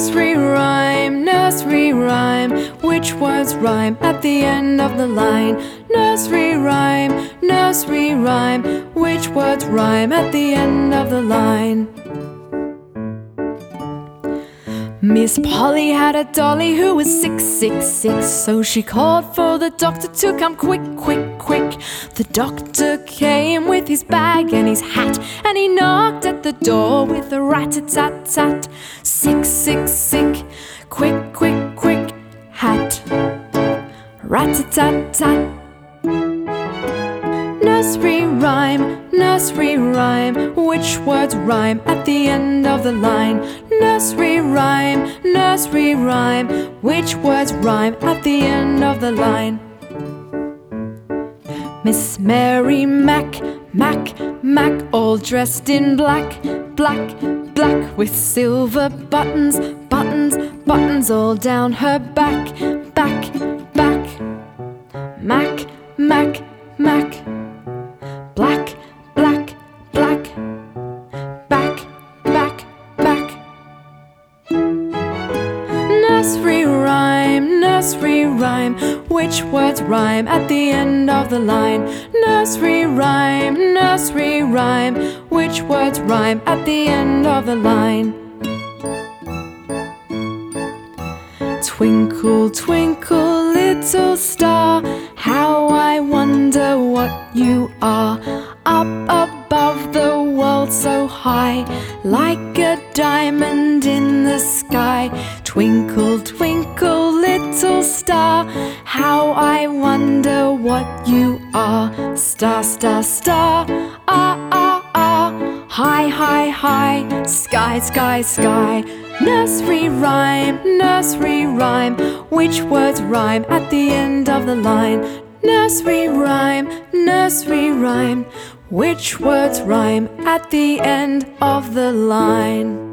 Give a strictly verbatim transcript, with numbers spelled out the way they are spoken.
Nursery rhyme, nursery rhyme, which words rhyme at the end of the line? Nursery rhyme, nursery rhyme, which words rhyme at the end of the line? Miss Polly had a dolly who was sick, sick, sick, so she called for the doctor to come quick, quick, quick. The doctor came with his bag and his hat, and he knocked at the door with a rat-a-tat-tat. Sick, sick, sick, quick, quick, quick, hat, rat-a-tat-tat. Nursery rhyme, nursery rhyme, which words rhyme at the end of the line? Nursery rhyme, nursery rhyme, which words rhyme at the end of the line? Miss Mary Mac, Mac, Mac, all dressed in black, black, black, with silver buttons, buttons, buttons all down her back, back, back. Mac, Mac, Mac, black, black, black, back, back, back. Nursery rhyme, nursery rhyme, which words rhyme at the end of the line? Nursery rhyme, nursery rhyme, which words rhyme at the end of the line? Twinkle, twinkle, little star, how I wonder what you are. Up above the world so high, like a diamond in the sky. Twinkle, twinkle, little star, how I wonder what you are. Star, star, star, ah, ah, ah, high, high, high, sky, sky, sky. Nursery rhyme, nursery rhyme, which words rhyme at the end of the line? Nursery rhyme, nursery rhyme, which words rhyme at the end of the line?